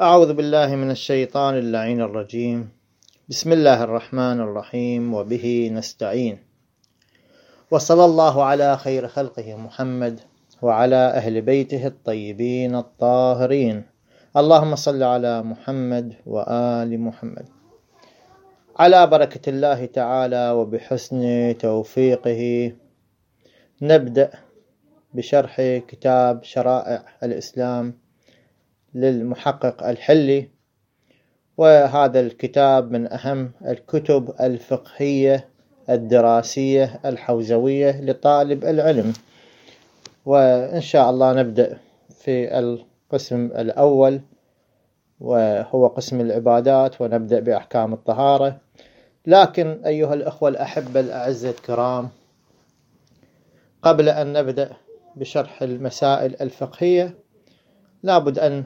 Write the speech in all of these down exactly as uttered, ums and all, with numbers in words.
أعوذ بالله من الشيطان اللعين الرجيم. بسم الله الرحمن الرحيم، وبه نستعين، وصلى الله على خير خلقه محمد وعلى أهل بيته الطيبين الطاهرين. اللهم صل على محمد وآل محمد. على بركة الله تعالى وبحسن توفيقه نبدأ بشرح كتاب شرائع الإسلام للمحقق الحلي، وهذا الكتاب من أهم الكتب الفقهية الدراسية الحوزوية لطالب العلم. وإن شاء الله نبدأ في القسم الأول وهو قسم العبادات، ونبدأ بأحكام الطهارة. لكن أيها الأخوة الأحبة الأعزة الكرام، قبل أن نبدأ بشرح المسائل الفقهية لابد أن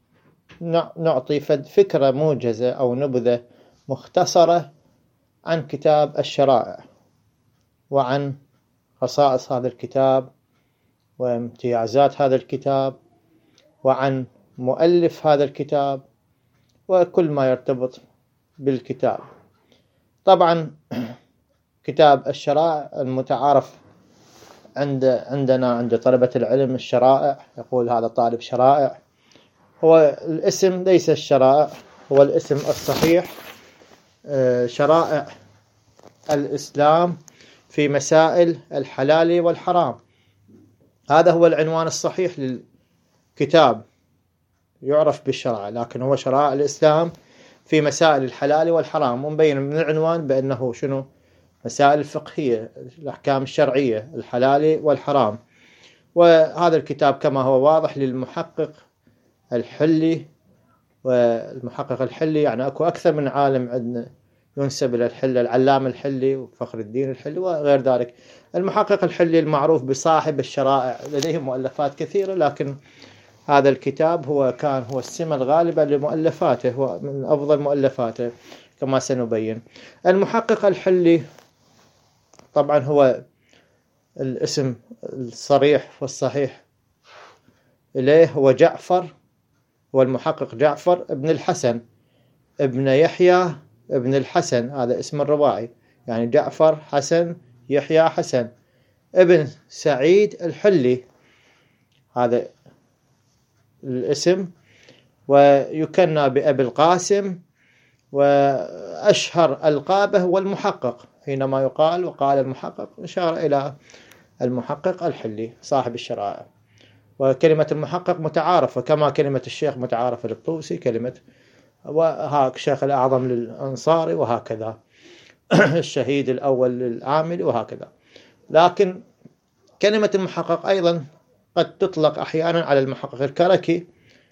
نعطي فكرة موجزة أو نبذة مختصرة عن كتاب الشرائع، وعن خصائص هذا الكتاب وامتيازات هذا الكتاب، وعن مؤلف هذا الكتاب، وكل ما يرتبط بالكتاب. طبعا كتاب الشرائع المتعارف عند عندنا عند طلبة العلم الشرائع، يقول هذا طالب شرائع، هو الاسم ليس الشرائع، هو الاسم الصحيح شرائع الإسلام في مسائل الحلال والحرام. هذا هو العنوان الصحيح للكتاب، يعرف بالشرائع، لكن هو شرائع الإسلام في مسائل الحلال والحرام، ومبين من العنوان بأنه شنو؟ مسائل الفقهية، الأحكام الشرعية، الحلال والحرام. وهذا الكتاب كما هو واضح للمحقق الحلي، والمحقق الحلي يعني أكو أكثر من عالم عندنا ينسب إلى الحلي، العلامة الحلي وفخر الدين الحلي وغير ذلك. المحقق الحلي المعروف بصاحب الشرائع، لديه مؤلفات كثيرة، لكن هذا الكتاب هو كان هو السمة الغالبة لمؤلفاته، هو من أفضل مؤلفاته كما سنبين. المحقق الحلي طبعا هو الاسم الصريح والصحيح إليه هو جعفر، هو المحقق جعفر ابن الحسن ابن يحيى ابن الحسن، هذا اسم الرباعي، يعني جعفر حسن يحيى حسن ابن سعيد الحلي، هذا الاسم. ويكنى بأبي القاسم، وأشهر ألقابه هو المحقق. حينما يقال وقال المحقق إشارة إلى المحقق الحلي صاحب الشرائع. وكلمة المحقق متعارفة كما كلمة الشيخ متعارفة للطوسي، كلمة وهاك الشيخ الأعظم للأنصاري، وهكذا الشهيد الأول للعامل، وهكذا. لكن كلمة المحقق أيضا قد تطلق أحيانا على المحقق الكركي،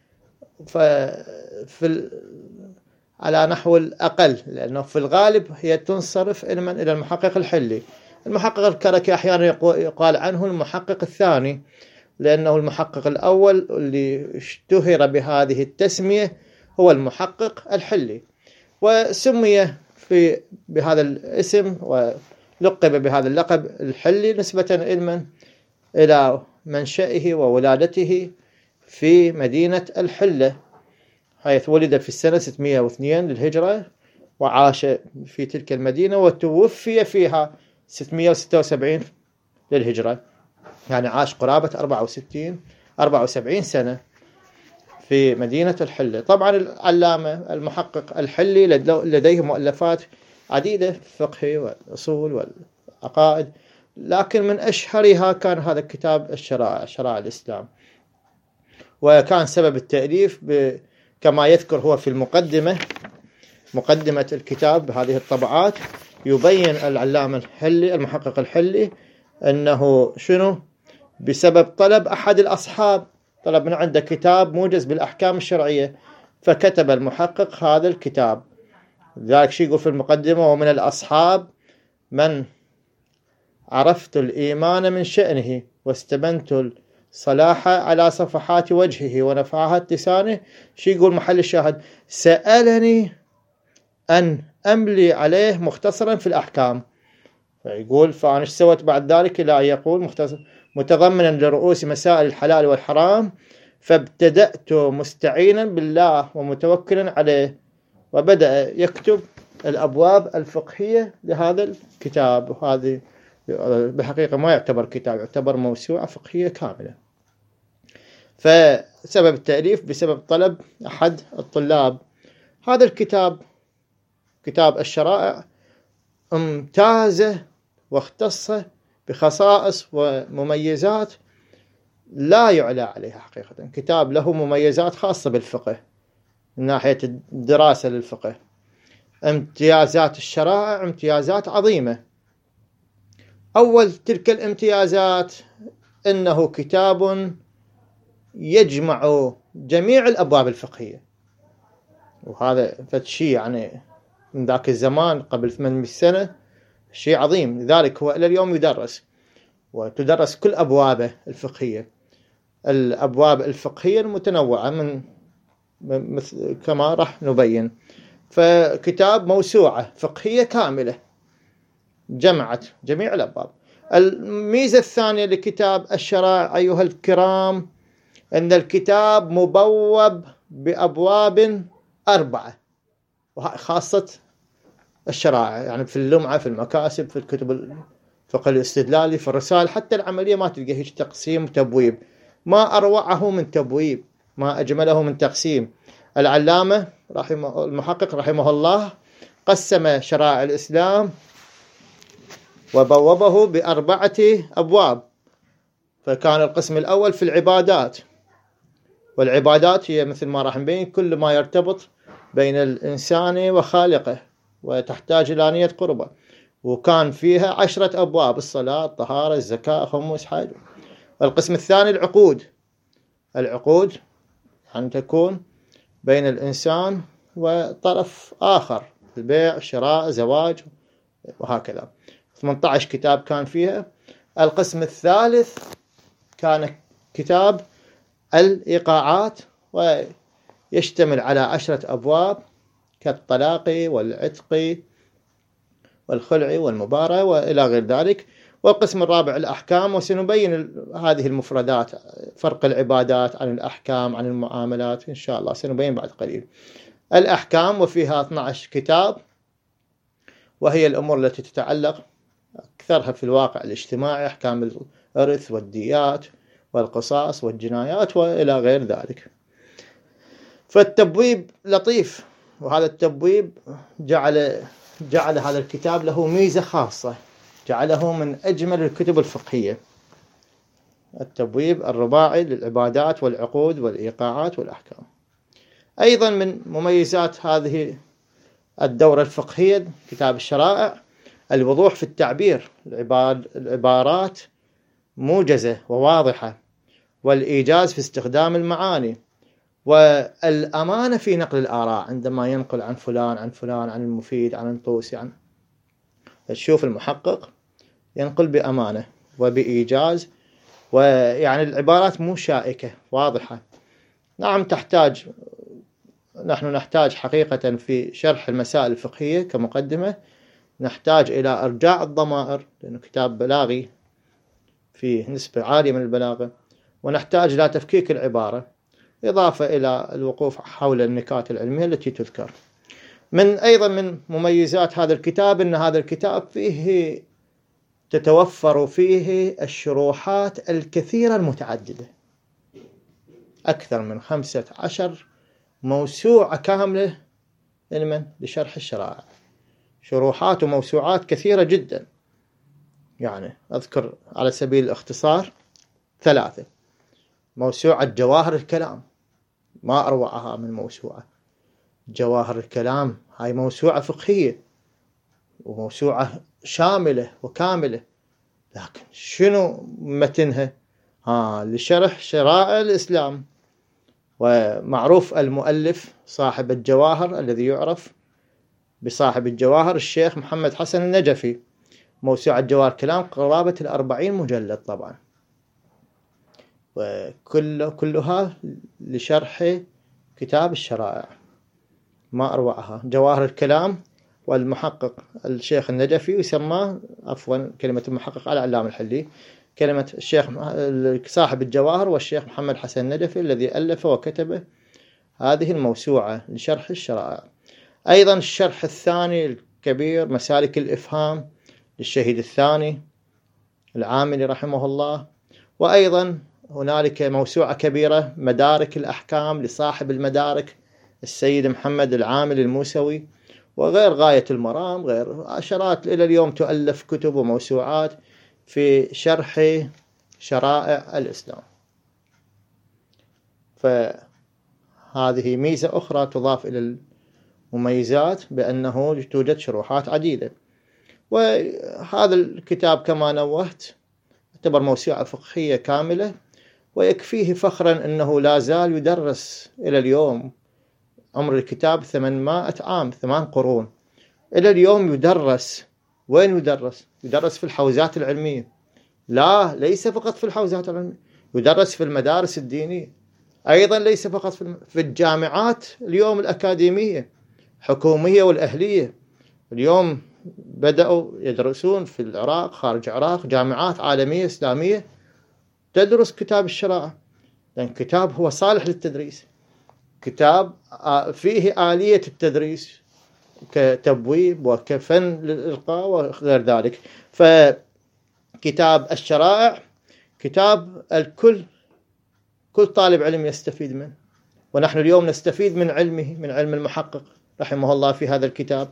ففي على نحو الأقل، لأنه في الغالب هي تنصرف علما إلى المحقق الحلي. المحقق الكركي أحيانا يقال عنه المحقق الثاني، لأنه المحقق الأول اللي اشتهر بهذه التسمية هو المحقق الحلي، وسمي في بهذا الاسم ولقب بهذا اللقب الحلي نسبة علما إلى منشأه وولادته في مدينة الحلة، حيث ولد في السنة ستمائة واثنين للهجرة، وعاش في تلك المدينة، وتوفي فيها ستمائة وستة وسبعين للهجرة، يعني عاش قرابة أربعة وستين أربعة وسبعين سنة في مدينة الحلة. طبعا العلامة المحقق الحلي لديه مؤلفات عديدة في الفقه والأصول والعقائد، لكن من أشهرها كان هذا الكتاب الشرائع، شرائع الإسلام. وكان سبب التأليف كما يذكر هو في المقدمة، مقدمة الكتاب بهذه الطبعات، يبين العلامة الحلي المحقق الحلي أنه شنو؟ بسبب طلب أحد الأصحاب، طلب من عنده كتاب موجز بالأحكام الشرعية، فكتب المحقق هذا الكتاب. ذلك شيء يقول في المقدمة: ومن الأصحاب من عرفت الإيمان من شأنه، واستبنت الصلاح على صفحات وجهه ونفعات لسانه. شيء يقول محل الشاهد: سألني أن أملي عليه مختصرا في الأحكام. فيقول: فأنا ايش سويت بعد ذلك؟ إلى أن يقول مختصر متضمنا لرؤوس مسائل الحلال والحرام فابتدأت مستعينا بالله ومتوكلا عليه، وبدأ يكتب الأبواب الفقهية لهذا الكتاب. وهذه بحقيقة ما يعتبر كتاب، يعتبر موسوعة فقهية كاملة. فسبب التأليف بسبب طلب أحد الطلاب. هذا الكتاب كتاب الشرائع امتاز واختص بخصائص ومميزات لا يعلى عليها حقيقة. كتاب له مميزات خاصة بالفقه من ناحية الدراسة للفقه، امتيازات الشرائع امتيازات عظيمة. أول تلك الامتيازات إنه كتاب يجمع جميع الأبواب الفقهية، وهذا فشي يعني من ذاك الزمان قبل ثمانمائة سنة شيء عظيم. لذلك هو إلى اليوم يدرس، وتدرس كل أبوابه الفقهية، الأبواب الفقهية المتنوعة من مثل كما راح نبين. فكتاب موسوعة فقهية كاملة جمعت جميع الأبواب. الميزة الثانية لكتاب الشرائع أيها الكرام أن الكتاب مبوب بأبواب أربعة، خاصة الشرائع، يعني في اللمعة، في المكاسب، في الكتب الفقه الاستدلالي، في الرسائل، حتى العملية ما تلقى هيك تقسيم تبويب. ما أروعه من تبويب، ما أجمله من تقسيم. العلامة رحمه المحقق رحمه الله قسم شرائع الإسلام وبوبه بأربعة أبواب. فكان القسم الأول في العبادات، والعبادات هي مثل ما راح نبين كل ما يرتبط بين الإنسان وخالقه وتحتاج إلى نية قربة، وكان فيها عشرة أبواب: الصلاة، الطهارة، الزكاة، خمس، حج. القسم الثاني العقود. العقود أن تكون بين الإنسان وطرف آخر، البيع، شراء، زواج، وهكذا. ثمانية عشر كتاب كان فيها. القسم الثالث كان كتاب الإيقاعات، ويشتمل على عشرة أبواب كالطلاق والعتق والخلع والمباراة وإلى غير ذلك. والقسم الرابع الأحكام، وسنبين هذه المفردات، فرق العبادات عن الأحكام عن المعاملات إن شاء الله سنبين بعد قليل. الأحكام وفيها اثني عشر كتاب، وهي الأمور التي تتعلق أكثرها في الواقع الاجتماعي، أحكام الإرث والديات والقصاص والجنايات وإلى غير ذلك. فالتبويب لطيف، وهذا التبويب جعل جعل هذا الكتاب له ميزة خاصة، جعله من أجمل الكتب الفقهية. التبويب الرباعي للعبادات والعقود والإيقاعات والأحكام. أيضا من مميزات هذه الدورة الفقهية كتاب الشرائع الوضوح في التعبير، العبارات موجزة وواضحة، والإيجاز في استخدام المعاني، والأمانة في نقل الآراء عندما ينقل عن فلان عن فلان عن المفيد عن الطوسي عن. تشوف المحقق ينقل بأمانة وبإيجاز، ويعني العبارات مو شائكة واضحة. نعم تحتاج نحن نحتاج حقيقة في شرح المسائل الفقهية كمقدمة نحتاج إلى إرجاع الضمائر، لأنه كتاب بلاغي فيه نسبة عالية من البلاغة، ونحتاج إلى تفكيك العبارة، إضافة إلى الوقوف حول النكات العلمية التي تذكر. من أيضا من مميزات هذا الكتاب أن هذا الكتاب فيه تتوفر فيه الشروحات الكثيرة المتعددة، أكثر من خمسة عشر موسوعة كاملة لمن لشرح الشرائع، شروحات وموسوعات كثيرة جدا. يعني أذكر على سبيل الاختصار ثلاثة: موسوعة جواهر الكلام، ما أروعها من موسوعة جواهر الكلام، هاي موسوعة فقهية وموسوعة شاملة وكاملة، لكن شنو متنها؟ ها لشرح شرائع الإسلام. ومعروف المؤلف صاحب الجواهر الذي يعرف بصاحب الجواهر الشيخ محمد حسن النجفي. موسوعة جواهر الكلام قرابة الأربعين مجلد طبعا، وكل كلها لشرح كتاب الشرائع، ما أروعها جواهر الكلام. والمحقق الشيخ النجفي يسمى عفوا كلمة المحقق على علام الحلي كلمة الشيخ صاحب الجواهر والشيخ محمد حسن الندفي الذي ألف وكتب هذه الموسوعة لشرح الشرائع. أيضا الشرح الثاني الكبير مسالك الإفهام للشهيد الثاني العاملي رحمه الله. وأيضا هنالك موسوعة كبيرة مدارك الأحكام لصاحب المدارك السيد محمد العاملي الموسوي، وغير غاية المرام، غير عشرات إلى اليوم تؤلف كتب وموسوعات في شرح شرائع الإسلام. فهذه ميزة أخرى تضاف إلى المميزات بأنه توجد شروحات عديدة. وهذا الكتاب كما نوهت يعتبر موسوعة فقهية كاملة، ويكفيه فخرا أنه لا زال يدرس إلى اليوم. عمر الكتاب ثمانمائة عام، ثمان قرون، إلى اليوم يدرس. وين يدرس؟ يدرس في الحوزات العلمية، لا ليس فقط في الحوزات العلمية، يدرس في المدارس الدينية، أيضا ليس فقط في الجامعات اليوم الأكاديمية حكومية والأهلية. اليوم بدأوا يدرسون في العراق خارج العراق جامعات عالمية إسلامية تدرس كتاب الشرائع، لأن كتاب هو صالح للتدريس، كتاب فيه آلية التدريس كتبويب وكفن للإلقاء وغير ذلك. فكتاب الشرائع كتاب الكل، كل طالب علم يستفيد منه، ونحن اليوم نستفيد من علمه، من علم المحقق رحمه الله في هذا الكتاب.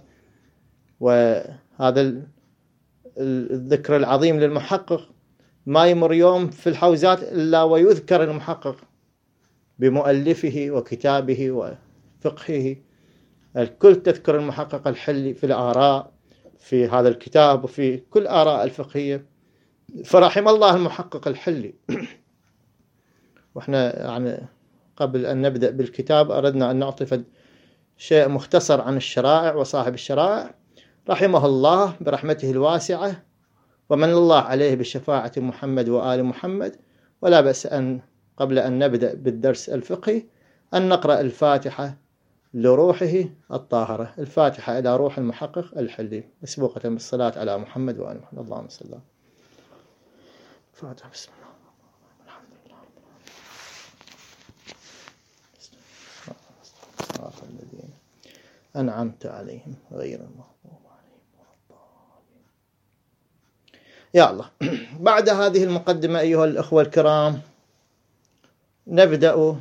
وهذا الذكر العظيم للمحقق ما يمر يوم في الحوزات إلا ويذكر المحقق بمؤلفه وكتابه وفقهه. الكل تذكر المحقق الحلي في الآراء في هذا الكتاب وفي كل آراء الفقهية، فرحم الله المحقق الحلي. وإحنا يعني قبل أن نبدأ بالكتاب أردنا أن نعطي شيء مختصر عن الشرائع وصاحب الشرائع رحمه الله برحمته الواسعة، ومن الله عليه بشفاعة محمد وآل محمد. ولا بأس أن قبل أن نبدأ بالدرس الفقهي أن نقرأ الفاتحة لروحه الطاهرة، الفاتحة إلى روح المحقق الحلي، مسبوقة بالصلاة على محمد وآل محمد. اللهم صل على الفاتحة. بسم الله الحمد لله صراط الذين أنعمت عليهم غير المغضوب عليهم ولا الضالين. يا الله. بعد هذه المقدمة أيها الأخوة الكرام نبدأ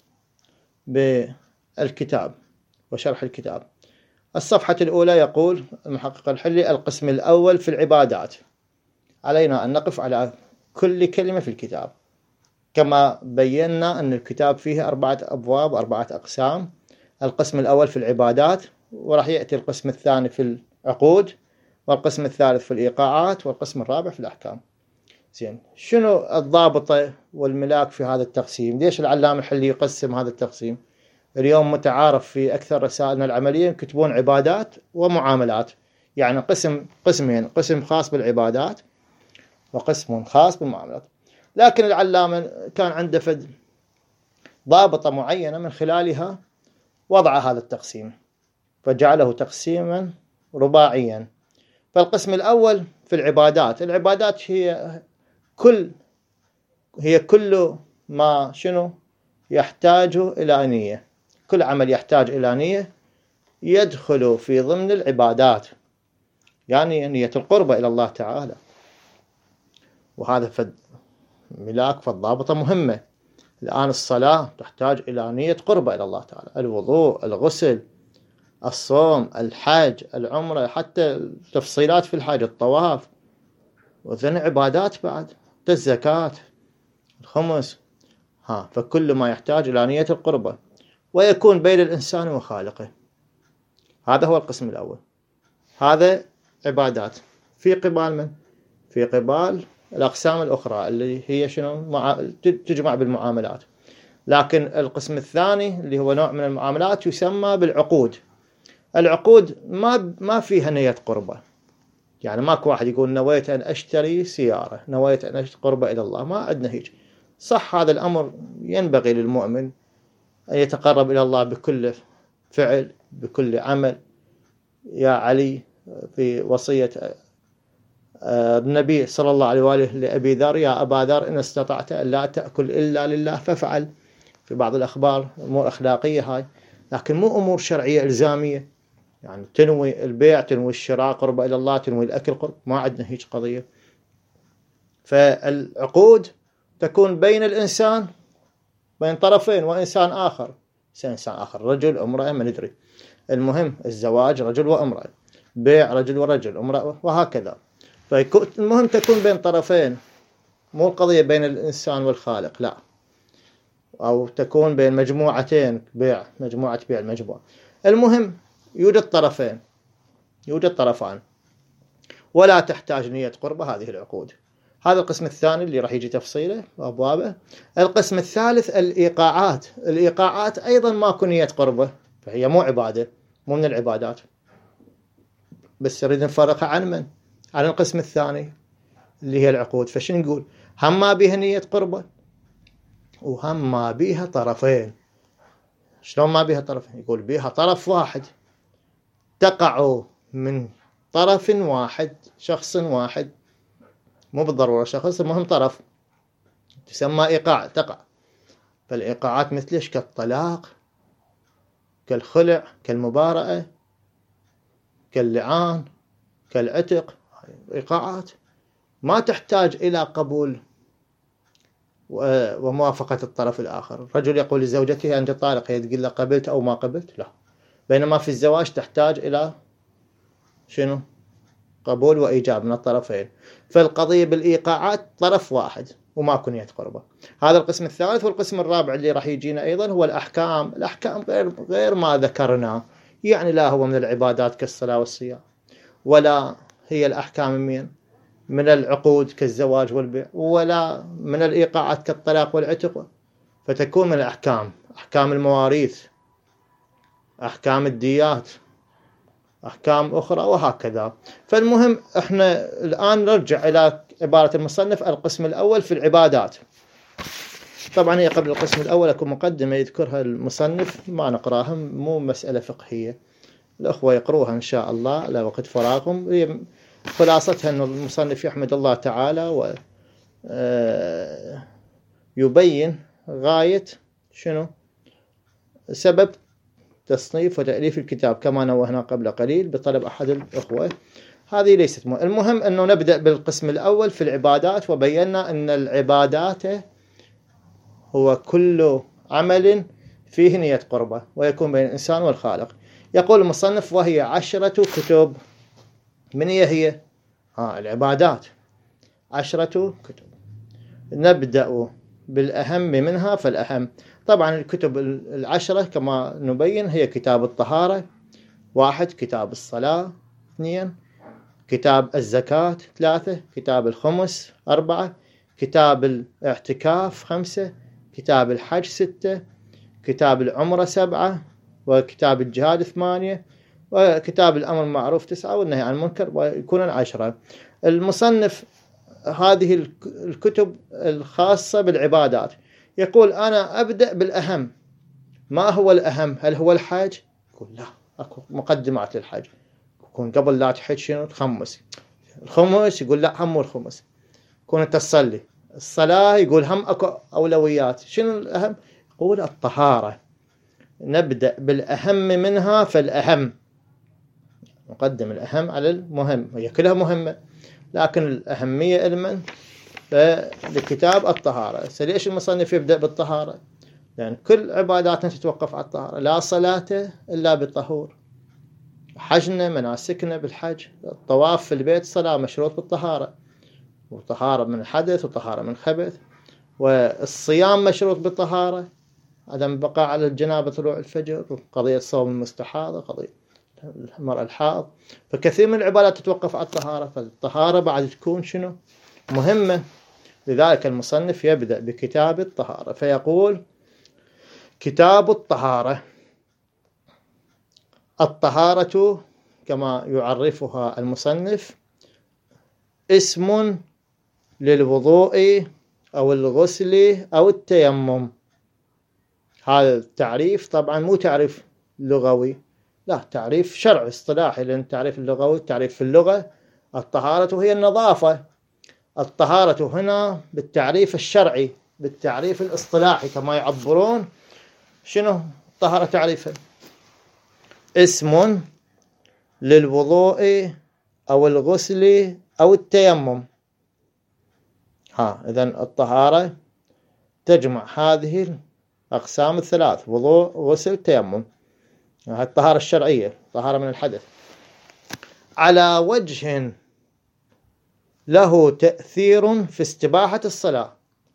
بالكتاب وشرح الكتاب. الصفحة الأولى يقول المحقق الحلي: القسم الأول في العبادات. علينا أن نقف على كل كلمة في الكتاب، كما بينا أن الكتاب فيه أربعة أبواب وأربعة أقسام. القسم الأول في العبادات، وراح يأتي القسم الثاني في العقود، والقسم الثالث في الإيقاعات، والقسم الرابع في الأحكام. زين، شنو الضابطة والملاك في هذا التقسيم؟ ليش العلامة الحلي يقسم هذا التقسيم؟ اليوم متعارف في أكثر رسائلنا العملية يكتبون عبادات ومعاملات، يعني قسم قسمين، قسم خاص بالعبادات وقسم خاص بالمعاملات. لكن العلامة كان عنده فد ضابطة معينة من خلالها وضع هذا التقسيم، فجعله تقسيما رباعيا. فالقسم الأول في العبادات. العبادات هي كل هي كل ما شنو يحتاج إلى نية، كل عمل يحتاج إلى نية يدخل في ضمن العبادات، يعني نية القربة إلى الله تعالى. وهذا فد ملاك فالضابطة مهمة. الآن الصلاة تحتاج إلى نية قربة إلى الله تعالى، الوضوء، الغسل، الصوم، الحج، العمرة، حتى التفصيلات في الحج، الطواف، وذن عبادات بعد، الزكاة، الخمس. ها فكل ما يحتاج إلى نية القربة ويكون بين الإنسان وخالقه. هذا هو القسم الأول. هذا عبادات في قبال من؟ في قبال الأقسام الأخرى اللي هي شنو؟ مع... تجمع بالمعاملات. لكن القسم الثاني اللي هو نوع من المعاملات يسمى بالعقود. العقود ما ما فيها نية قربة، يعني ماكو واحد يقول نويت أن أشتري سيارة، نويت أن أشتري قربة إلى الله، ما عندنا هيك. صح هذا الأمر ينبغي للمؤمن أن يتقرب إلى الله بكل فعل بكل عمل. يا علي في وصية النبي صلى الله عليه وآله لأبي ذر: يا أبا ذر إن استطعت أن لا تأكل إلا لله فافعل. في بعض الأخبار أمور أخلاقية هاي، لكن مو أمور شرعية إلزامية، يعني تنوي البيع، تنوي الشراء قرب إلى الله، تنوي الأكل قرب، ما عندنا هيك قضية. فالعقود تكون بين الإنسان، بين طرفين وإنسان آخر، إنسان آخر رجل امرأة ما ندري، المهم الزواج رجل وامرأة، بيع رجل ورجل، امرأة، وهكذا. فالمهم تكون بين طرفين، مو قضية بين الإنسان والخالق، لا، أو تكون بين مجموعتين، بيع مجموعة بيع المجموعة. المهم يوجد طرفين، يوجد طرفان، ولا تحتاج نية قربة هذه العقود. هذا القسم الثاني اللي راح يجي تفصيله وأبوابه. القسم الثالث الإيقاعات. الإيقاعات أيضا ماكو نية قربة، فهي مو عبادة، مو من العبادات، بس نريد نفرقها عن من؟ عن القسم الثاني اللي هي العقود. فشن نقول؟ هم ما بيها نية قربة، وهم ما بيها طرفين. شلون ما بيها طرفين؟ يقول بيها طرف واحد، تقع من طرف واحد، شخص واحد، مو بالضرورة شخص، المهم طرف، تسمى إيقاع، تقع. فالإيقاعات مثلش كالطلاق، كالخلع، كالمبارأة، كاللعان، كالعتق. إيقاعات ما تحتاج إلى قبول وموافقة الطرف الآخر. الرجل يقول لزوجته أنت طالق، هي تقول له قبلت أو ما قبلت، لا. بينما في الزواج تحتاج إلى شنو؟ قبول وإيجاب من الطرفين. فالقضية بالإيقاعات طرف واحد وماكو نية قربة. هذا القسم الثالث. والقسم الرابع اللي راح يجينا أيضا هو الأحكام. الأحكام غير غير ما ذكرنا، يعني لا هو من العبادات كالصلاة والصيام، ولا هي الأحكام من من العقود كالزواج والبيع، ولا من الإيقاعات كالطلاق والعتق. فتكون من الأحكام، أحكام المواريث، أحكام الديات، أحكام أخرى، وهكذا. فالمهم إحنا الآن نرجع إلى عبارة المصنف القسم الأول في العبادات. طبعا هي قبل القسم الأول أكو مقدمة يذكرها المصنف، ما نقراها، مو مسألة فقهية، الأخوة يقروها إن شاء الله على وقت فراغهم. هي خلاصتها أن المصنف يحمد الله تعالى ويبين غاية شنو سبب تصنيف وتأليف الكتاب، كما نوهنا قبل قليل بطلب أحد الأخوة. هذه ليست مهم. المهم أنه نبدأ بالقسم الأول في العبادات، وبينا أن العبادات هو كل عمل فيه نية قربة ويكون بين الإنسان والخالق. يقول المصنف وهي عشرة كتب. من هي هي؟ ها العبادات عشرة كتب. نبدأ بالأهم منها فالأهم. طبعا الكتب العشرة كما نبين هي كتاب الطهارة واحد، كتاب الصلاة اثنين، كتاب الزكاة ثلاثة، كتاب الخمس أربعة، كتاب الاعتكاف خمسة، كتاب الحج ستة، كتاب العمرة سبعة، وكتاب الجهاد ثمانية، وكتاب الأمر بالمعروف تسعة، والنهي عن المنكر ويكون عشرة. المصنف هذه الكتب الخاصة بالعبادات يقول أنا أبدأ بالأهم. ما هو الأهم؟ هل هو الحج؟ يقول لا، أكو مقدمات للحج، يكون قبل لا تحج شنو؟ تخمس. الخمس يقول لا، هم الخمس. يكون أنت تصلي الصلاة، يقول هم أكو أولويات. شنو الأهم؟ يقول الطهارة. نبدأ بالأهم منها فالأهم، نقدم الأهم على المهم. هي كلها مهمة، لكن الأهمية لمن؟ فلكتاب الطهارة. ليش المصنف يبدأ بالطهارة؟ لأن يعني كل عباداتنا تتوقف على الطهارة. لا صلاة إلا بالطهور، حجنا مناسكنا بالحج، الطواف في البيت صلاة مشروط بالطهارة، وطهارة من الحدث وطهارة من خبث. والصيام مشروط بالطهارة، عدم بقاء على الجنابة طلوع الفجر، وقضية صوم المستحاضة، قضية المرأة الحائض. فكثير من العبادات تتوقف على الطهارة، فالطهارة بعد تكون شنو؟ مهمة. لذلك المصنف يبدأ بكتاب الطهارة فيقول كتاب الطهارة. الطهارة كما يعرفها المصنف اسم للوضوء أو الغسل أو التيمم. هذا التعريف طبعا مو تعريف لغوي، لا، تعريف شرعي اصطلاحي، لأن التعريف اللغوي تعريف في اللغة الطهارة هي النظافة. الطهارة هنا بالتعريف الشرعي، بالتعريف الاصطلاحي كما يعبرون، شنو الطهارة تعريفها؟ اسم للوضوء أو الغسل أو التيمم. ها إذن الطهارة تجمع هذه الأقسام الثلاث: وضوء، غسل، تيمم. هذه الطهارة الشرعية، طهارة من الحدث، على وجه له تأثير في استباحة الصلاة.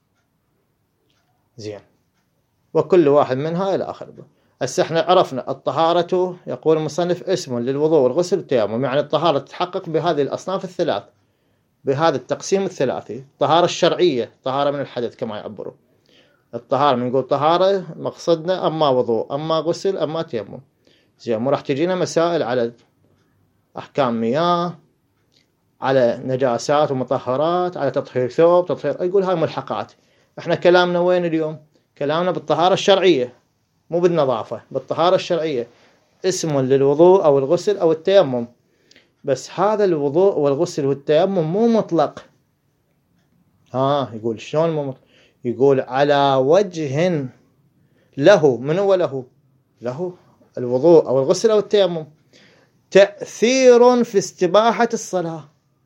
زين، وكل واحد منها إلى آخره. هسه احنا عرفنا الطهارة، يقول المصنف، اسم للوضوء والغسل والتيمم، يعني الطهارة تتحقق بهذه الأصناف الثلاث، بهذا التقسيم الثلاثي. الطهارة الشرعية طهارة من الحدث كما يعبروا. الطهارة نقول طهارة مقصدنا أما وضوء أما غسل أما تيمم. زين، مو راح تجينا مسائل على أحكام مياه، على نجاسات ومطهرات، على تطهير ثوب، تطهير، يقول هاي ملحقات. احنا كلامنا وين اليوم؟ كلامنا بالطهارة الشرعية، مو بالنظافة، بالطهارة الشرعية. اسم للوضوء أو الغسل أو التيمم. بس هذا الوضوء والغسل والتيمم مو مطلق. ها يقول شلون مو مطلق؟ يقول على وجه له، من هو له؟ له الوضوء أو الغسل أو التيمم تأثير في استباحة الصلاة.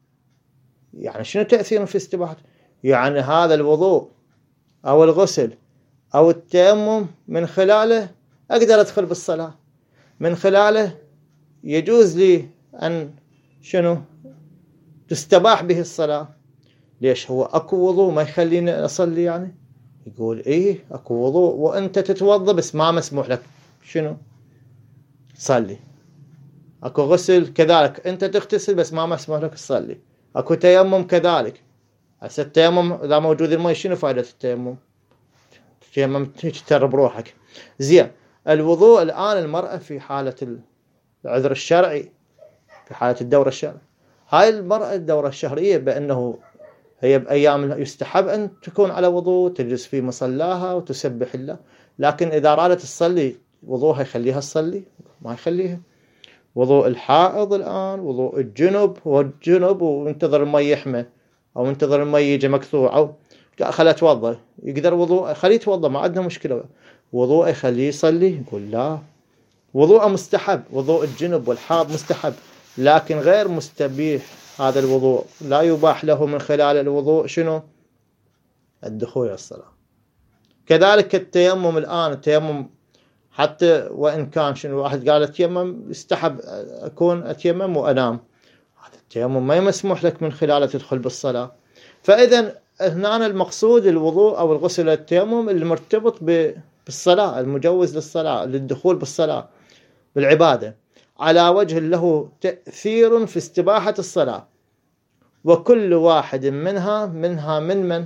يعني شنو تأثير في استباحة؟ يعني هذا الوضوء أو الغسل أو التيمم من خلاله أقدر أدخل بالصلاة، من خلاله يجوز لي أن شنو تستباح به الصلاة. ليش؟ هو أكو وضوء ما يخليني أصلي يعني؟ يقول إيه أكو وضوء وأنت تتوضأ بس ما مسموح لك شنو تصلي. أكو غسل كذلك، أنت تغتسل بس ما مسموح لك تصلي. أكو تيمم كذلك. هسه التيمم إذا موجود الماء شنو فائدة التيمم؟ التيمم تترب روحك. زين، الوضوء الآن المرأة في حالة العذر الشرعي، في حالة الدورة الشرعية، هاي المرأة الدورة الشهرية بأنه هي بأيام يستحب أن تكون على وضوء، تجلس في مصلاها وتسبح الله. لكن إذا أرادت تصلي وضوءها يخليها تصلي؟ ما يخليها. وضوء الحائض الآن، وضوء الجنب، والجنب وانتظر المي يحمى، أو انتظر المي يجي مكثوع، أو خليه يتوضأ، يقدر وضوء خليه يتوضأ ما عندنا مشكلة. وضوء يخليه يصلي؟ يقول لا، وضوء مستحب، وضوء الجنب والحائض مستحب، لكن غير مستبيح. هذا الوضوء لا يباح له من خلال الوضوء شنو؟ الدخول إلى الصلاة. كذلك التيمم الآن، التيمم حتى وإن كان شنو واحد قال أتيمم، يستحب أكون أتيمم وأنام، هذا التيمم ما مسموح لك من خلاله تدخل بالصلاة. فإذا هنا المقصود الوضوء أو الغسل التيمم المرتبط بالصلاة، المجوز للصلاة، للدخول بالصلاة بالعبادة، على وجه له تأثير في استباحة الصلاة. وكل واحد منها منها من من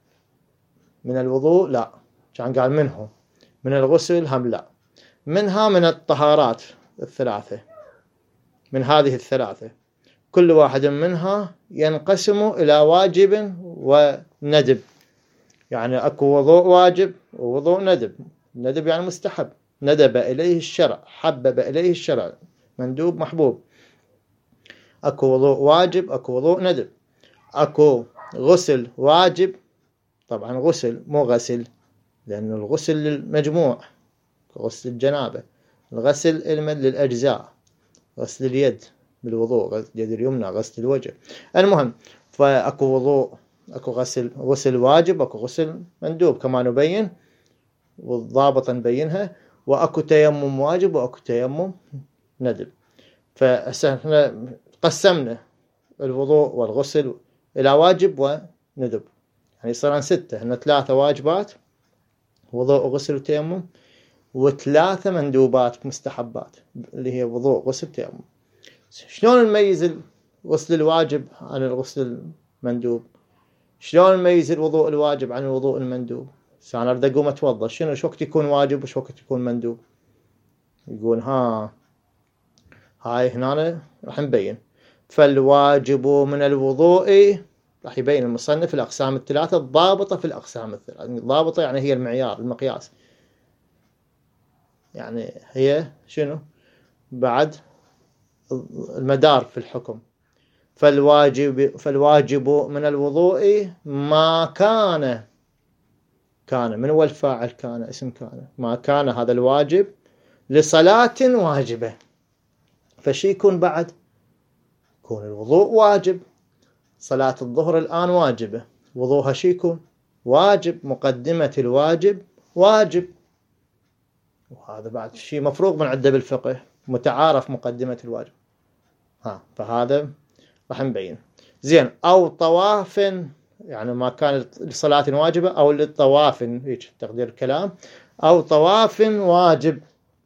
من الوضوء لا، كان قال منه، من الغسل هم لا، منها من الطهارات الثلاثة، من هذه الثلاثة كل واحد منها ينقسم إلى واجب وندب. يعني أكو وضوء واجب ووضوء ندب. ندب يعني مستحب، ندب إليه الشرع، حبب إليه الشرع، مندوب محبوب. أكو وضوء واجب، أكو وضوء ندب. أكو غسل واجب، طبعا غسل مو غسل، لأن الغسل للمجموع، غسل الجنابة. الغسل المد للأجزاء، غسل اليد بالوضوء، غسل اليد اليمنى، غسل الوجه. المهم، فأكو وضوء، أكو غسل، غسل واجب، أكو غسل مندوب كما نبين والضابط نبينها، وأكو تيمم واجب وأكو تيمم ندب. فاحنا قسمنا الوضوء والغسل إلى واجب وندب، يعني صارن ستة، هن ثلاثة واجبات وضوء وغسل وتيمم، وثلاثة مندوبات مستحبات اللي هي وضوء غسل تيمم. شلون نميز الغسل الواجب عن الغسل المندوب؟ شلون نميز الوضوء الواجب عن الوضوء المندوب؟ أنا أريد أقوم أتوضأ، شنو شو وقت يكون واجب وشو وقت يكون مندوب؟ يقول ها هاي هنا راح نبين. فالواجب من الوضوء، راح يبين المصنف الأقسام الثلاثة الضابطة في الأقسام الثلاثة. الضابطة يعني هي المعيار، المقياس، يعني هي شنو بعد المدار في الحكم. فالواجب فالواجب من الوضوء ما كان كان من هو الفاعل؟ كان اسم كان، ما كان هذا الواجب لصلاة واجبة. فشي يكون بعد؟ يكون الوضوء واجب. صلاة الظهر الآن واجبة، وضوءها شي يكون؟ واجب. مقدمة الواجب واجب، وهذا بعد شيء مفروغ من عنده بالفقه، متعارف مقدمة الواجب. ها فهذا راح نبين. زين. أو طواف، يعني ما كان لصلاة واجبة أو للطواف، هيك تقدير الكلام، أو طواف واجب.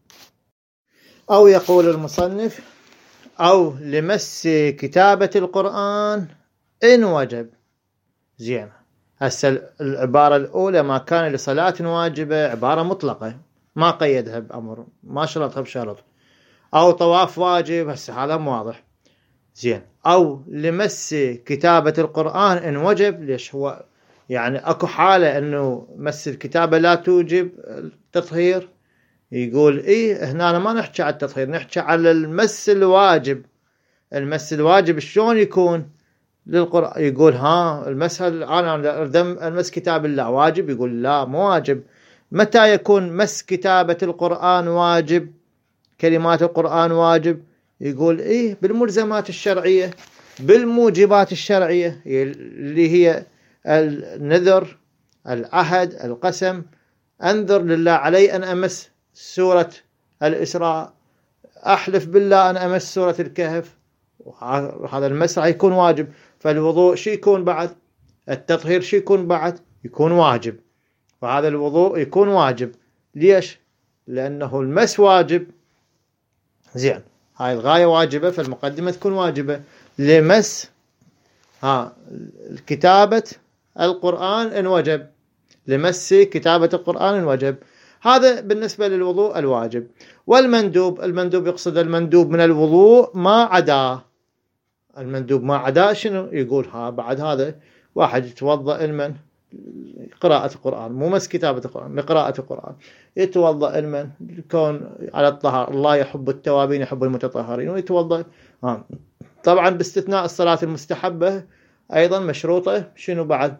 أو يقول المصنف أو لمس كتابة القرآن إن وجب. زين. هسه العبارة الأولى ما كان لصلاة واجبة عبارة مطلقة، ما قيدها بأمر، ما شرطها بشرط. أو طواف واجب، هسه هذا واضح. زين. أو لمس كتابة القرآن إن وجب. ليش؟ هو يعني أكو حالة أنه مس الكتابة لا توجب التطهير. يقول إيه هنا أنا ما نحكي على التطهير، نحكي على المس الواجب. المس الواجب شلون يكون للقرآن؟ يقول ها المس أنا دم المس كتاب الله واجب، يقول لا مو واجب. متى يكون مس كتابة القرآن واجب؟ كلمات القرآن واجب. يقول إيه بالملزمات الشرعية، بالموجبات الشرعية اللي هي النذر، العهد، القسم. أنذر لله علي أن أمس سورة الإسراء، أحلف بالله أن أمس سورة الكهف، هذا المس يكون واجب. فالوضوء شي يكون بعد؟ التطهير شي يكون بعد؟ يكون واجب. وهذا الوضوء يكون واجب. ليش؟ لأنه المس واجب. زين. هاي الغاية واجبة، فالمقدمة تكون واجبة. لمس ها كتابة القرآن إن وجب، لمس كتابة القرآن إن وجب. هذا بالنسبة للوضوء الواجب. والمندوب، المندوب يقصد المندوب من الوضوء ما عدا. المندوب ما عدا شنو؟ يقول ها بعد هذا واحد يتوضأ المن قراءة القرآن، مو مس كتابة القرآن، لقراءة القرآن. يتوضأ المن كون على الطهر، الله يحب التوابين يحب المتطهرين، ويتوضأ. ها طبعا باستثناء الصلاة المستحبة أيضا مشروطة شنو بعد؟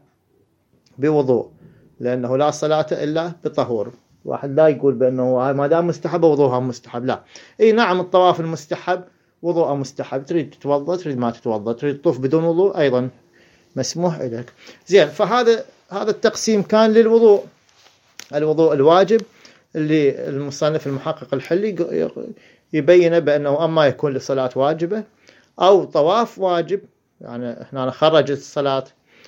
بوضوء، لأنه لا صلاة إلا بطهور. واحد لا يقول بأنه ما دام مستحب وضوءها مستحب، لا. اي نعم الطواف المستحب وضوءه مستحب، تريد تتوضأ تريد ما تتوضأ، تريد تطوف بدون وضوء أيضا مسموح لك. زين. فهذا هذا التقسيم كان للوضوء. الوضوء الواجب اللي المصنف المحقق الحلي يبين بأنه أما يكون لصلاة واجبة أو طواف واجب، يعني هنا خرج الصلاة،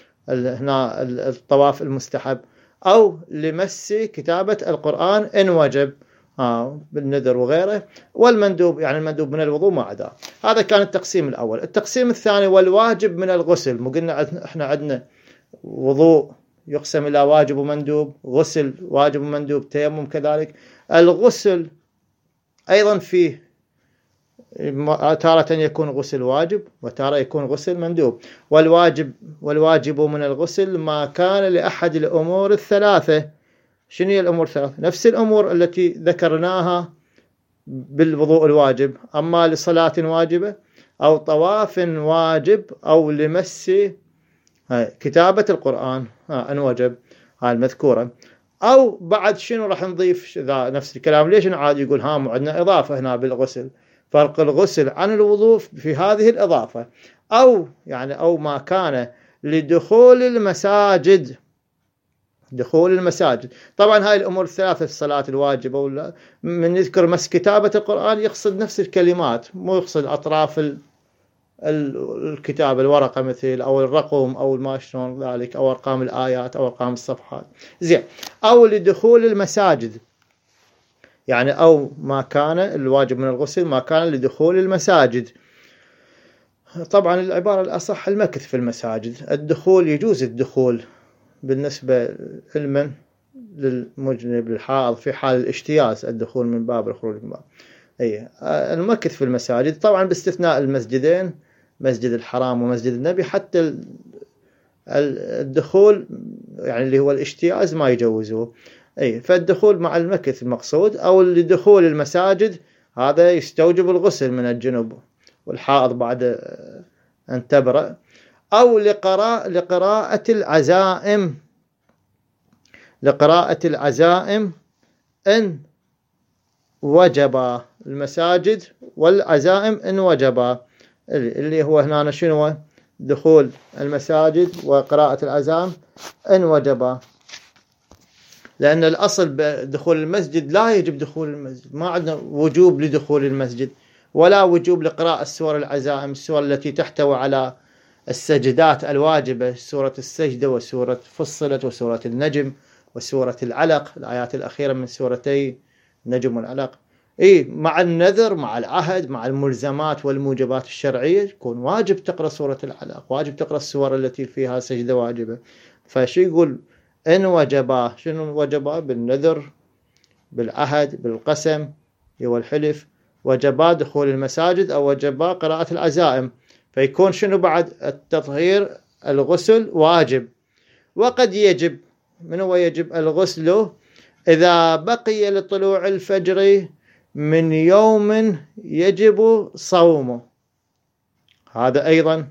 هنا الطواف المستحب، أو لمس كتابة القرآن إن وجب آه بالنذر وغيره. والمندوب يعني المندوب من الوضوء ما عدا. هذا كان التقسيم الأول. التقسيم الثاني والواجب من الغسل. مو قلنا احنا عندنا وضوء يقسم إلى واجب ومندوب، غسل واجب ومندوب، تيمم كذلك. الغسل أيضا فيه تارة يكون غسل واجب وتارة يكون غسل مندوب. والواجب والواجب من الغسل ما كان لأحد الأمور الثلاثة. شنو هي الأمور الثلاثة؟ نفس الأمور التي ذكرناها بالوضوء الواجب. أما لصلاة واجبة أو طواف واجب أو لمس كتابة القرآن أن وجب، هاي المذكورة. أو بعد شنو راح نضيف إذا نفس الكلام؟ ليش عاد يقول ها عندنا إضافة هنا بالغسل؟ فرق الغسل عن الوضوء في هذه الإضافة. أو يعني أو ما كان لدخول المساجد، دخول المساجد. طبعا هاي الأمور الثلاثة، الصلاة الواجبة ولا من يذكر مس كتابة القرآن يقصد نفس الكلمات، مو يقصد أطراف الكتاب الورقة مثل أو الرقم أو ما شلون ذلك، أو أرقام الآيات أو أرقام الصفحات. زين. أو لدخول المساجد، يعني أو ما كان الواجب من الغسل ما كان لدخول المساجد. طبعا العبارة الأصح المكث في المساجد. الدخول يجوز الدخول بالنسبة لمن للمجنب للحائض في حال الاشتياز، الدخول من باب الخروج من باب. أي المكث في المساجد طبعا باستثناء المسجدين، مسجد الحرام ومسجد النبي. حتى الدخول يعني اللي هو الاشتياز ما يجوزوه. أي فالدخول مع المكث المقصود. أو لدخول المساجد هذا يستوجب الغسل من الجنوب والحائض بعد أن تبرأ، أو لقراءة لقراءة العزائم لقراءة العزائم إن وجبا، المساجد والعزائم إن وجبا، اللي هو هنا شنو؟ دخول المساجد وقراءة العزائم إن وجبا، لأن الأصل بدخول المسجد لا يجب دخول المسجد، ما عندنا وجوب لدخول المسجد ولا وجوب لقراءة سور العزائم، السور التي تحتوي على السجدات الواجبة، سورة السجدة وسورة فصلت وسورة النجم وسورة العلق، الآيات الأخيرة من سورتي النجم والعلق. إيه، مع النذر مع العهد مع الملزمات والموجبات الشرعية يكون واجب تقرأ سورة العلق، واجب تقرأ السور التي فيها سجدة واجبة. فشي يقول إن وجبا، شنو وجبا؟ بالنذر بالعهد بالقسم والحلف، وجبا دخول المساجد أو وجبا قراءة العزائم. فيكون شنو بعد؟ التطهير الغسل واجب. وقد يجب، من هو يجب؟ الغسل إذا بقي لطلوع الفجر من يوم يجب صومه. هذا أيضا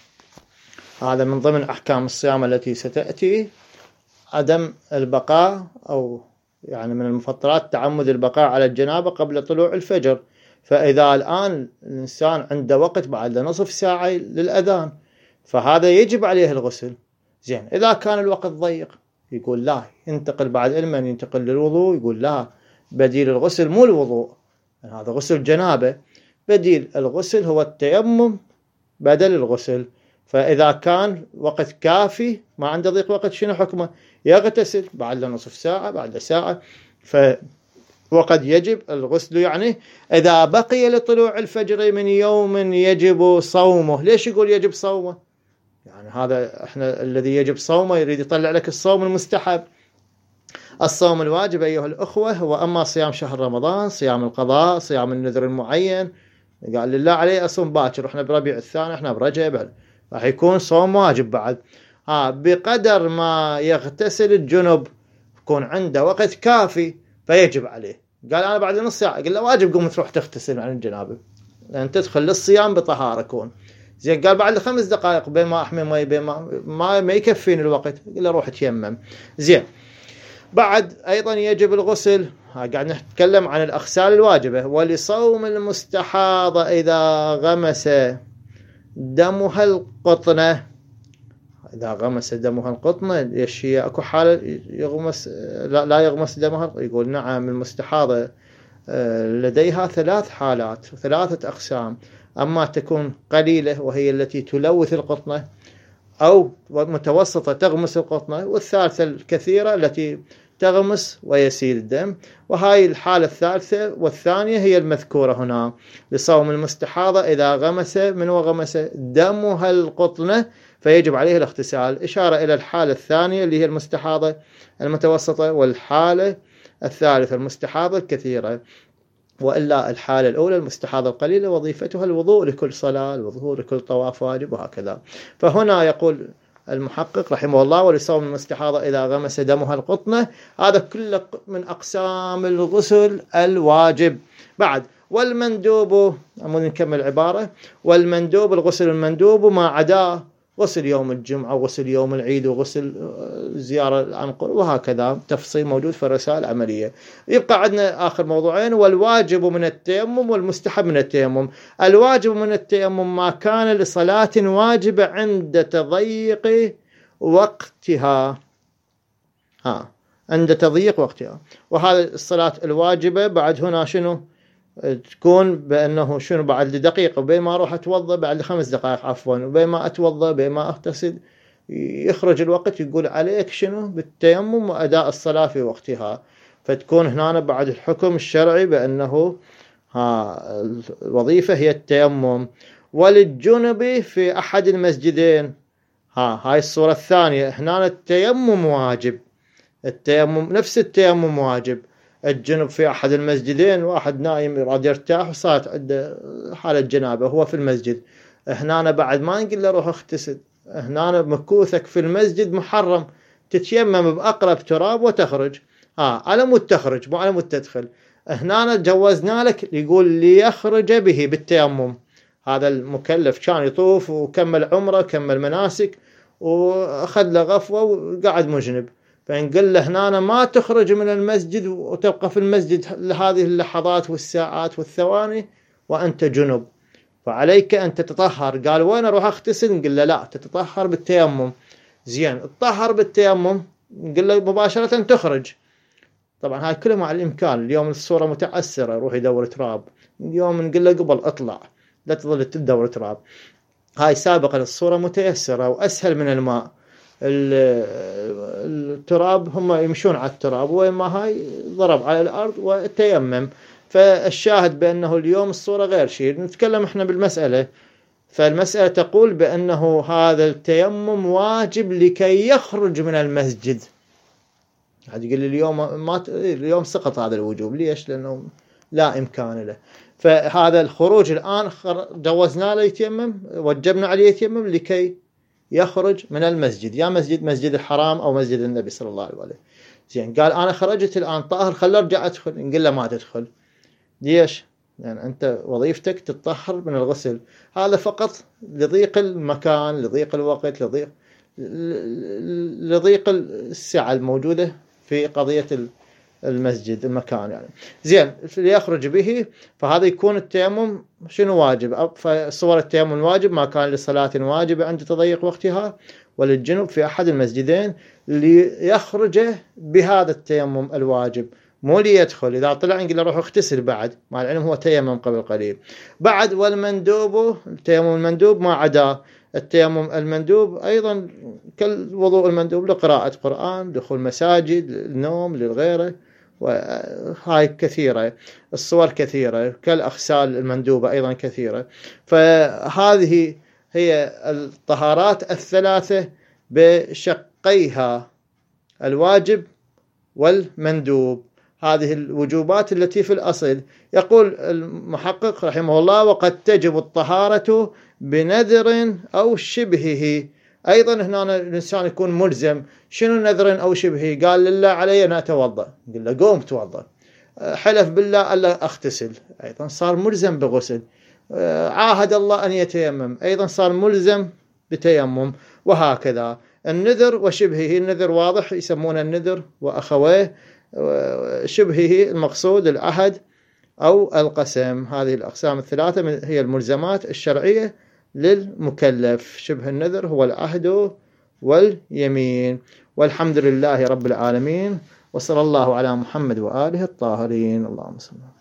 هذا من ضمن أحكام الصيام التي ستأتي، عدم البقاء أو يعني من المفطرات تعمد البقاء على الجنابة قبل طلوع الفجر. فإذا الآن الإنسان عنده وقت بعد نصف ساعة للأذان، فهذا يجب عليه الغسل. زين، إذا كان الوقت ضيق يقول لا، ينتقل بعد علما ينتقل للوضوء، يقول لا، بديل الغسل مو الوضوء، هذا غسل جنابة، بديل الغسل هو التيمم بدل الغسل. فإذا كان وقت كافي ما عنده ضيق وقت، شنو حكمه؟ يغتسل بعد نصف ساعة بعد ساعة. وقد يجب الغسل يعني إذا بقي لطلوع الفجر من يوم يجب صومه. ليش يقول يجب صومه؟ يعني هذا احنا الذي يجب صومه يريد يطلع لك الصوم المستحب. الصوم الواجب أيها الأخوة هو أما صيام شهر رمضان، صيام القضاء، صيام النذر المعين، قال لله عليه أصوم باكر، احنا بربيع الثاني، احنا برجب، راح يكون صوم واجب بعد. ها بقدر ما يغتسل الجنب يكون عنده وقت كافي فيجب عليه. قال أنا بعد نص ساعة، قال له واجب قوم تروح تغتسل عن الجنابة لأن تدخل للصيام بطهارة كون. زين، قال بعد خمس دقائق بين ما أحمي مي بين ما ما, ما يكفيني الوقت، قال له روح تيمم. زين، بعد أيضا يجب الغسل. ها قاعد نتكلم عن الأغسال الواجبة. ولصوم المستحاضة إذا غمس دمها القطنة، إذا غمس دمها القطنة، ليش هي أكو حالة يغمس لا, لا يغمس دمها؟ يقول نعم، المستحاضة لديها ثلاث حالات ثلاثة أقسام، أما تكون قليلة وهي التي تلوث القطنة، أو متوسطة تغمس القطنة، والثالثة الكثيرة التي تغمس ويسيل الدم. وهاي الحالة الثالثة والثانية هي المذكورة هنا لصوم المستحاضة إذا غمس من وغمس دمها القطنة فيجب عليه الاغتسال، إشارة إلى الحالة الثانية اللي هي المستحاضة المتوسطة، والحالة الثالثة المستحاضة الكثيرة. وإلا الحالة الأولى المستحاضة القليلة وظيفتها الوضوء لكل صلاة، الوضوء لكل طواف واجب وهكذا. فهنا يقول المحقق رحمه الله ولصوم المستحاضة إذا غمس دمها القطنة، هذا كله من أقسام الغسل الواجب. بعد والمندوب، نكمل العبارة، والمندوب الغسل المندوب ما عدا غسل يوم الجمعة وغسل يوم العيد وغسل زيارة عن قرب وهكذا، تفصيل موجود في الرسائل العملية. يبقى عندنا آخر موضوعين، والواجب من التيمم والمستحب من التيمم. الواجب من التيمم ما كان لصلاة واجبة عند تضييق وقتها، ها عند تضييق وقتها. وهذا الصلاة الواجبة بعد هنا شنو تكون؟ بأنه شنو بعد لدقيقة بين ما أروح أتوضأ، بعد خمس دقائق عفوا، وبين ما أتوضأ بين ما أغتسل يخرج الوقت، يقول عليك شنو بالتيمم وأداء الصلاة في وقتها. فتكون هنا بعد الحكم الشرعي بأنه ها الوظيفة هي التيمم. وللجنب في أحد المسجدين، ها هاي الصورة الثانية، هنا التيمم واجب، التيمم نفس التيمم واجب. الجنب في أحد المسجدين، واحد نايم يراد يرتاح وصارت عنده حالة جنابة هو في المسجد، هنا بعد ما نقول له روح اغتسل، هنا مكوثك في المسجد محرم، تتيمم بأقرب تراب وتخرج، ها على مود تخرج مو على مود تدخل. هنا جوزنا لك، يقول ليخرج به بالتيمم، هذا المكلف كان يطوف وكمل عمره كمل مناسك وأخذ له غفوة وقعد مجنب، فنقول له هنا ما تخرج من المسجد وتبقى في المسجد لهذه اللحظات والساعات والثواني وأنت جنب، فعليك أن تتطهر. قال وين أروح أغتسل؟ نقول له لا، تتطهر بالتيمم. زين، تطهر بالتيمم، نقول له مباشرة تخرج. طبعا هاي كلها مع الإمكان. اليوم الصورة متعسرة، روح يدور تراب، اليوم نقول له قبل اطلع لا تظل تدور تراب. هاي سابقا الصورة متيسرة وأسهل من الماء. التراب هم يمشون على التراب، وين ما هاي ضرب على الأرض وتيمم. فالشاهد بأنه اليوم الصورة غير شيء. نتكلم احنا بالمسألة، فالمسألة تقول بأنه هذا التيمم واجب لكي يخرج من المسجد. هذا يقول اليوم ما اليوم سقط هذا الوجوب. ليش؟ لأنه لا إمكان له. فهذا الخروج الآن جوزنا له يتيمم، وجبنا عليه يتيمم لكي يخرج من المسجد، يا مسجد مسجد الحرام أو مسجد النبي صلى الله عليه وسلم. زين، قال أنا خرجت الآن طاهر، خلنا أرجع أدخل. نقول له ما تدخل. ليش؟ يعني أنت وظيفتك تطهر من الغسل، هذا فقط لضيق المكان، لضيق الوقت، لضيق لضيق السعة الموجودة في قضية المسجد المكان يعني. زين، ليخرج به، فهذا يكون التيمم شنو واجب؟ فصور التيمم واجب ما كان لصلاة واجبة عند تضيق وقتها وللجنوب في أحد المسجدين، ليخرج بهذا التيمم الواجب، مو ليدخل. إذا طلع نقول له روح اغتسل بعد، مع العلم هو تيمم قبل قليل. بعد والمندوب، التيمم المندوب ما عدا التيمم المندوب أيضا كالوضوء المندوب لقراءة قرآن، دخول مساجد، النوم، للغيره، وهاي كثيرة. الصور كثيرة كالأغسال المندوبة أيضا كثيرة. فهذه هي الطهارات الثلاثة بشقيها، الواجب والمندوب. هذه الوجوبات التي في الأصل. يقول المحقق رحمه الله وقد تجب الطهارة بنذر أو شبهه. أيضا هنا الإنسان يكون ملزم. شنو نذر أو شبهه؟ قال لله علي أن أتوضأ، قل له قوم توضأ. حلف بالله ألا أغتسل، أيضا صار ملزم بغسل. عاهد الله أن يتيمم، أيضا صار ملزم بتيمم. وهكذا النذر وشبهه. النذر واضح يسمونه النذر وأخويه، شبهه المقصود العهد أو القسم. هذه الأقسام الثلاثة هي الملزمات الشرعية للمكلف. شبه النذر هو العهد واليمين. والحمد لله رب العالمين، وصلى الله على محمد وآله الطاهرين. اللهم صل